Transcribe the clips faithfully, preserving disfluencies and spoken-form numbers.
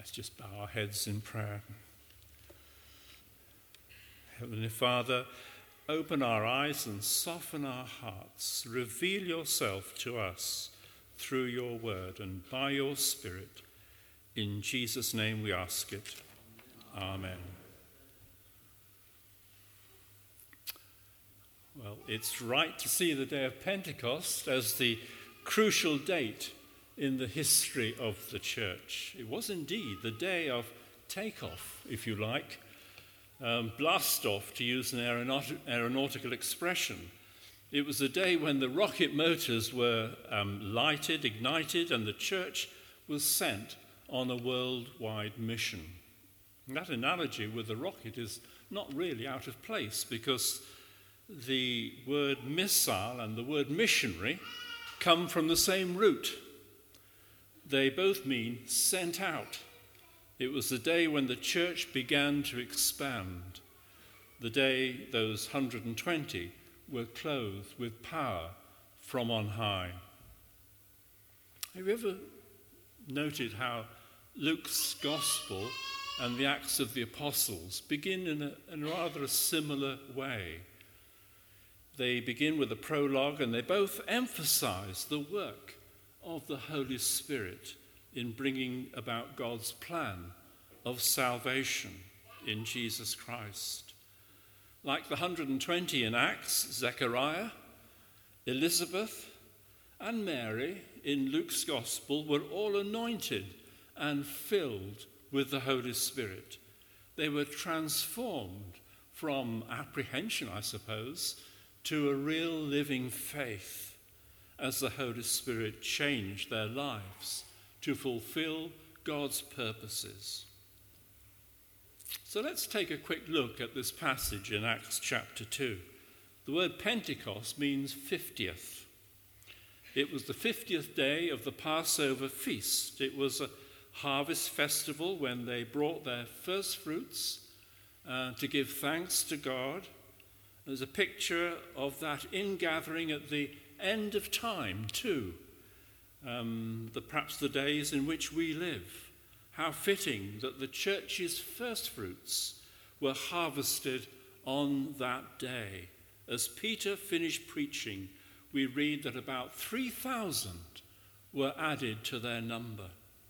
Let's just bow our heads in prayer. Heavenly Father, open our eyes and soften our hearts. Reveal yourself to us through your word and by your Spirit. In Jesus' name we ask it. Amen. Well, it's right to see the day of Pentecost as the crucial date in the history of the church. It was indeed the day of takeoff, if you like, um, blast off, to use an aeronaut- aeronautical expression. It was the day when the rocket motors were um, lighted, ignited, and the church was sent on a worldwide mission. And that analogy with the rocket is not really out of place, because the word missile and the word missionary come from the same root. They both mean sent out. It was the day when the church began to expand, the day those one hundred twenty were clothed with power from on high. Have you ever noted how Luke's Gospel and the Acts of the Apostles begin in a, in a rather a similar way? They begin with a prologue, and they both emphasize the work of the Holy Spirit in bringing about God's plan of salvation in Jesus Christ. Like the one hundred twenty in Acts, Zechariah, Elizabeth, and Mary in Luke's Gospel were all anointed and filled with the Holy Spirit. They were transformed from apprehension, I suppose, to a real living faith as the Holy Spirit changed their lives to fulfill God's purposes. So let's take a quick look at this passage in Acts chapter two. The word Pentecost means fiftieth. It was the fiftieth day of the Passover feast. It was a harvest festival when they brought their first fruits uh, to give thanks to God. There's a picture of that ingathering at the end of time too, um, the, perhaps the days in which we live. How fitting that the church's first fruits were harvested on that day. As Peter finished preaching, we read that about three thousand were added to their number.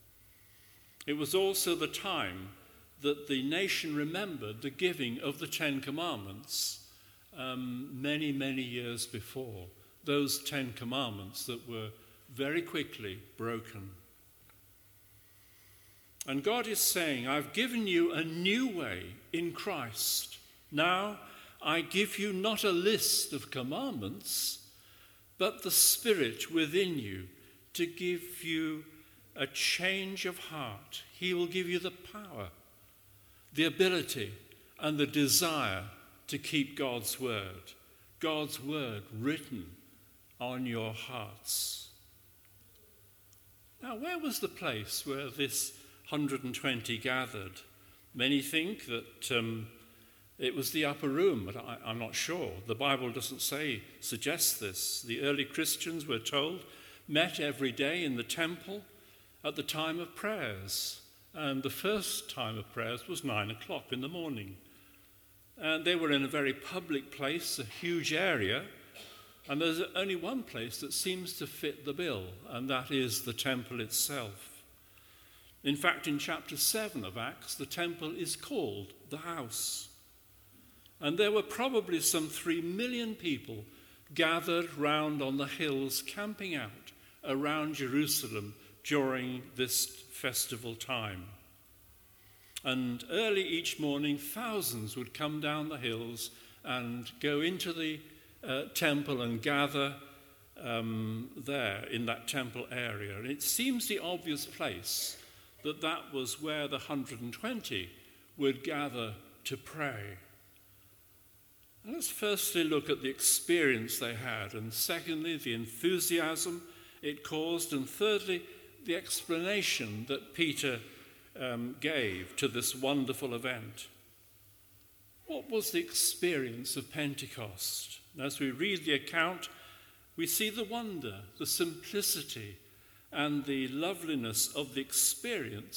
It was also the time that the nation remembered the giving of the Ten Commandments um, many, many years before. Those Ten Commandments that were very quickly broken. And God is saying, I've given you a new way in Christ. Now I give you not a list of commandments, but the Spirit within you to give you a change of heart. He will give you the power, the ability, and the desire to keep God's word. God's word written on your hearts. Now, where was the place where this one hundred twenty gathered? Many think that um, it was the upper room, but I, I'm not sure. The Bible doesn't say, suggest this. The early Christians, we're told, met every day in the temple at the time of prayers. And the first time of prayers was nine o'clock in the morning. And they were in a very public place, a huge area. And there's only one place that seems to fit the bill, and that is the temple itself. In fact, in chapter seven of Acts, the temple is called the house. And there were probably some three million people gathered round on the hills, camping out around Jerusalem during this festival time. And early each morning, thousands would come down the hills and go into the Uh, temple and gather um, there in that temple area. And it seems the obvious place that that was where the one hundred twenty would gather to pray. And let's firstly look at the experience they had, and secondly, the enthusiasm it caused, and thirdly, the explanation that Peter um, gave to this wonderful event. What was the experience of Pentecost? As we read the account, we see the wonder, the simplicity, and the loveliness of the experience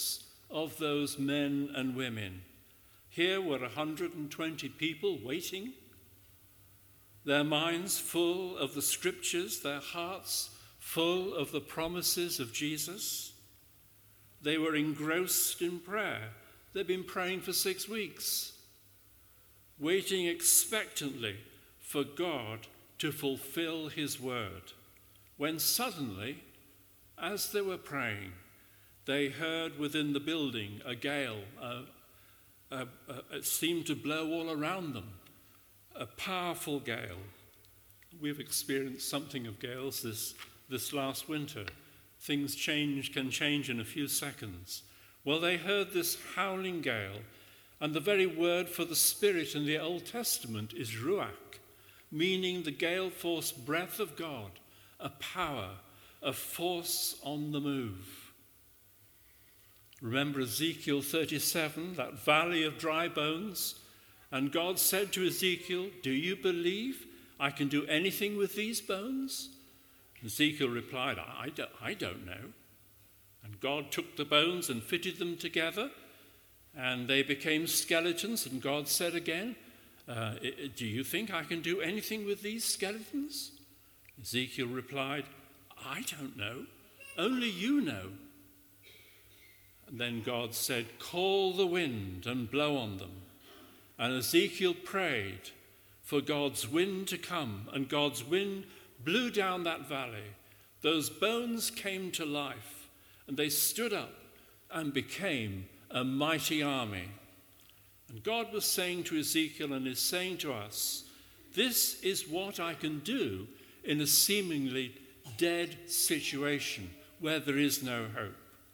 of those men and women. Here were one hundred twenty people waiting, their minds full of the scriptures, their hearts full of the promises of Jesus. They were engrossed in prayer. They'd been praying for six weeks, waiting expectantly for God to fulfill his word, when suddenly, as they were praying, they heard within the building a gale. Uh, uh, uh, it seemed to blow all around them, a powerful gale. We've experienced something of gales this, this last winter. Things change, can change in a few seconds. Well, they heard this howling gale, and the very word for the Spirit in the Old Testament is ruach, meaning the gale-force breath of God, a power, a force on the move. Remember Ezekiel thirty-seven, that valley of dry bones? And God said to Ezekiel, "Do you believe I can do anything with these bones?" Ezekiel replied, I don't, I don't know. And God took the bones and fitted them together, and they became skeletons. And God said again, uh, do you think I can do anything with these skeletons? Ezekiel replied, I don't know. Only you know. And then God said, call the wind and blow on them. And Ezekiel prayed for God's wind to come, and God's wind blew down that valley. Those bones came to life, and they stood up and became a mighty army. And God was saying to Ezekiel, and is saying to us, this is what I can do in a seemingly dead situation where there is no hope.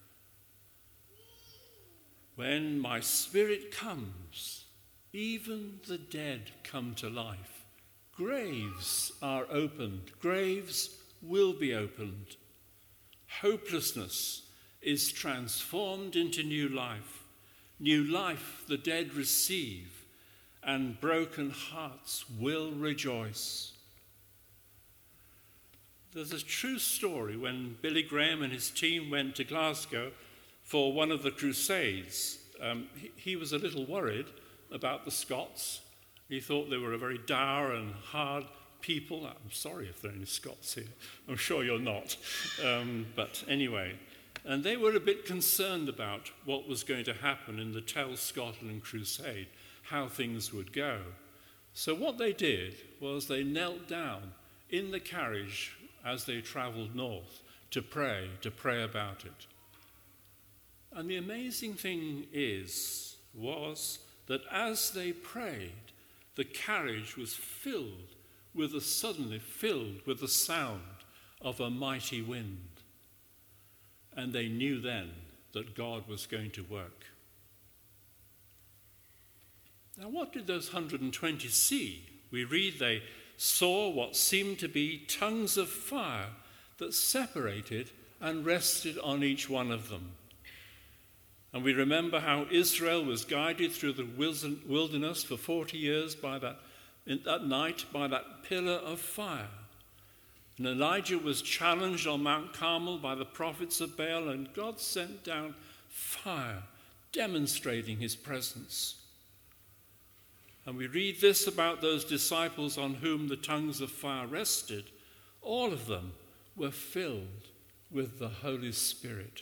When my Spirit comes, even the dead come to life. Graves are opened. Graves will be opened. Hopelessness is transformed into new life. New life the dead receive, and broken hearts will rejoice. There's a true story when Billy Graham and his team went to Glasgow for one of the Crusades. Um, he, he was a little worried about the Scots. He thought they were a very dour and hard people. I'm sorry if there are any Scots here. I'm sure you're not. Um, but anyway, and they were a bit concerned about what was going to happen in the Tell Scotland Crusade, how things would go. So what they did was they knelt down in the carriage as they travelled north to pray, to pray about it. And the amazing thing is, was that as they prayed, the carriage was filled with a suddenly filled with the sound of a mighty wind. And they knew then that God was going to work. Now, what did those one hundred twenty see? We read they saw what seemed to be tongues of fire that separated and rested on each one of them. And we remember how Israel was guided through the wilderness for forty years by that, that night by that pillar of fire. And Elijah was challenged on Mount Carmel by the prophets of Baal, and God sent down fire, demonstrating his presence. And we read this about those disciples on whom the tongues of fire rested. All of them were filled with the Holy Spirit.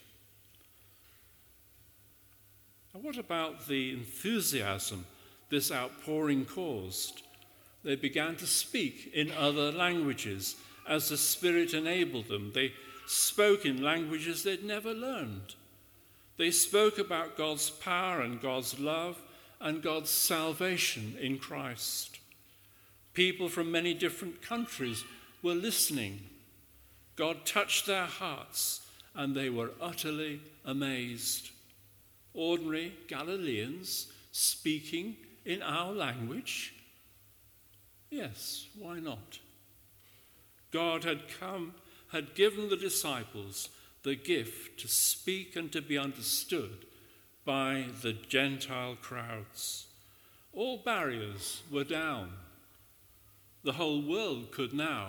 And what about the enthusiasm this outpouring caused? They began to speak in other languages as the Spirit enabled them. They spoke in languages they'd never learned. They spoke about God's power and God's love and God's salvation in Christ. People from many different countries were listening. God touched their hearts, and they were utterly amazed. Ordinary Galileans speaking in our language? Yes, why not? God had come, had given the disciples the gift to speak and to be understood by the Gentile crowds. All barriers were down. The whole world could now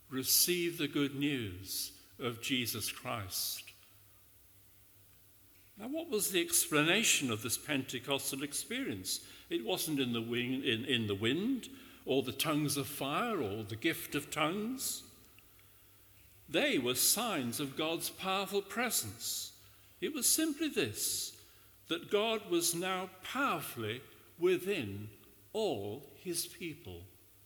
receive the good news of Jesus Christ. Now, what was the explanation of this Pentecostal experience? It wasn't in the, wing, in, in the wind, or the tongues of fire, or the gift of tongues. They were signs of God's powerful presence. It was simply this, that God was now powerfully within all his people.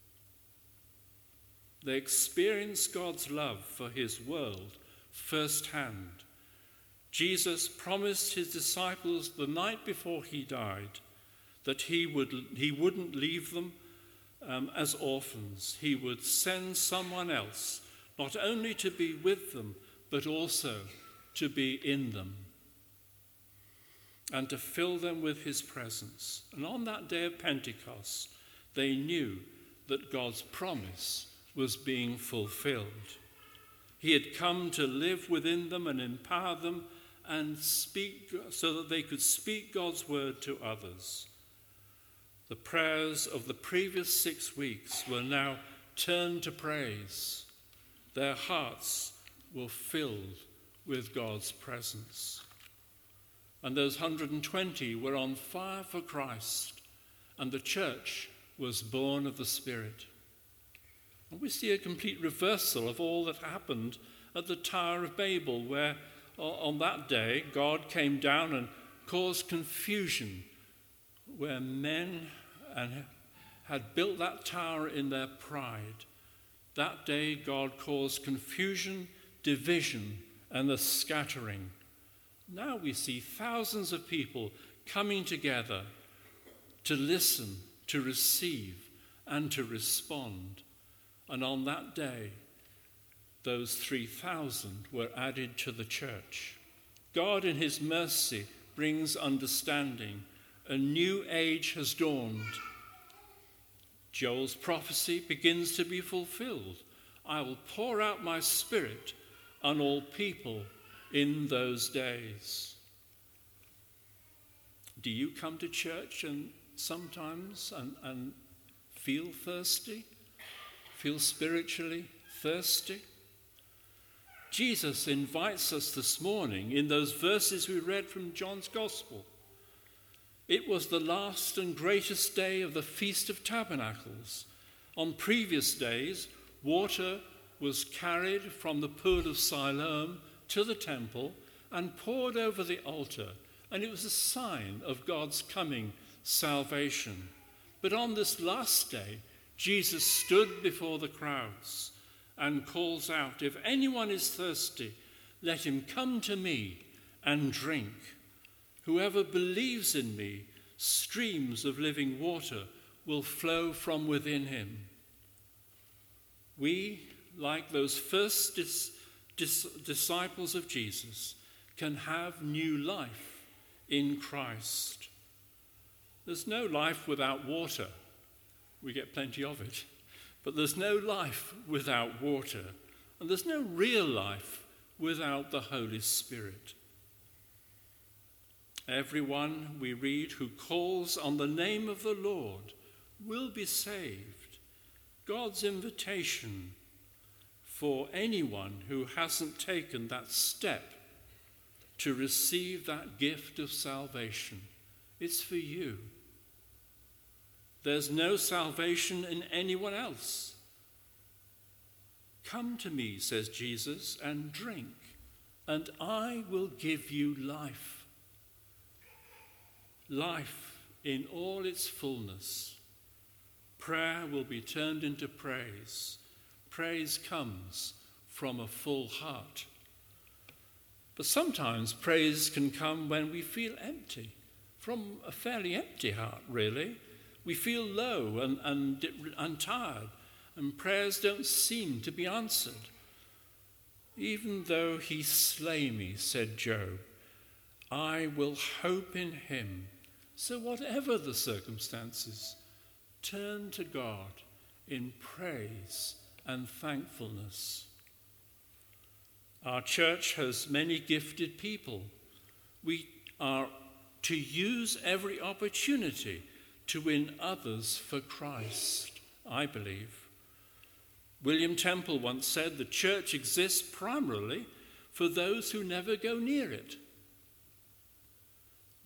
They experienced God's love for his world firsthand. Jesus promised his disciples the night before he died that he, would, he wouldn't leave them um, as orphans. He would send someone else, not only to be with them, but also to be in them and to fill them with his presence. And on that day of Pentecost, they knew that God's promise was being fulfilled. He had come to live within them and empower them and speak so that they could speak God's word to others. The prayers of the previous six weeks were now turned to praise. Their hearts were filled with God's presence. And those one hundred twenty were on fire for Christ, and the church was born of the Spirit. And we see a complete reversal of all that happened at the Tower of Babel, where on that day God came down and caused confusion, where men had built that tower in their pride. That day God caused confusion, division, and the scattering. Now we see thousands of people coming together to listen, to receive, and to respond. And on that day, those three thousand were added to the church. God in his mercy brings understanding. A new age has dawned. Joel's prophecy begins to be fulfilled. I will pour out my spirit on all people in those days. Do you come to church and sometimes and, and feel thirsty? Feel spiritually thirsty? Jesus invites us this morning in those verses we read from John's Gospel. It was the last and greatest day of the Feast of Tabernacles. On previous days, water was carried from the pool of Siloam to the temple and poured over the altar, and it was a sign of God's coming salvation. But on this last day, Jesus stood before the crowds and calls out, "If anyone is thirsty, let him come to me and drink. Whoever believes in me, streams of living water will flow from within him." We, like those first dis- dis- disciples of Jesus, can have new life in Christ. There's no life without water. We get plenty of it. But there's no life without water. And there's no real life without the Holy Spirit. Everyone, we read, who calls on the name of the Lord will be saved. God's invitation for anyone who hasn't taken that step to receive that gift of salvation. It's for you. There's no salvation in anyone else. Come to me, says Jesus, and drink, and I will give you life. Life in all its fullness. Prayer will be turned into praise. Praise comes from a full heart. But sometimes praise can come when we feel empty, from a fairly empty heart, really. We feel low and, and, and tired, and prayers don't seem to be answered. Even though he slay me, said Job, I will hope in him. So whatever the circumstances, turn to God in praise and thankfulness. Our church has many gifted people. We are to use every opportunity to win others for Christ, I believe. William Temple once said the church exists primarily for those who never go near it.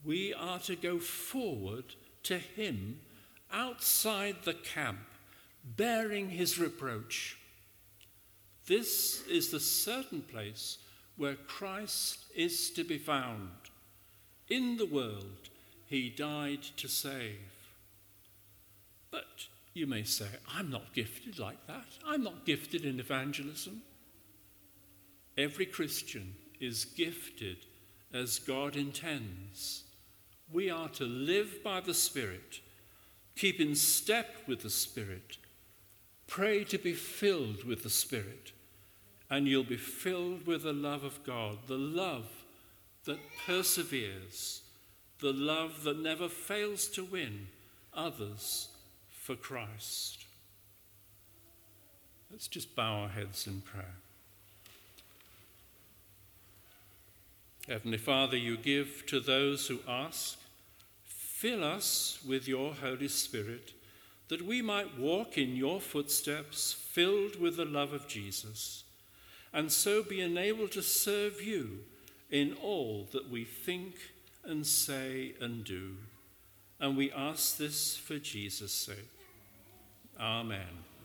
we are to go forward to him outside the camp, bearing his reproach. This is the certain place where Christ is to be found. In the world he died to save. But you may say, I'm not gifted like that. I'm not gifted in evangelism. Every Christian is gifted as God intends. We are to live by the Spirit, keep in step with the Spirit, pray to be filled with the Spirit, and you'll be filled with the love of God, the love that perseveres, the love that never fails to win others for Christ. Let's just bow our heads in prayer. Heavenly Father, you give to those who ask. Fill us with your Holy Spirit, that we might walk in your footsteps, filled with the love of Jesus, and so be enabled to serve you in all that we think and say and do. And we ask this for Jesus' sake. Amen.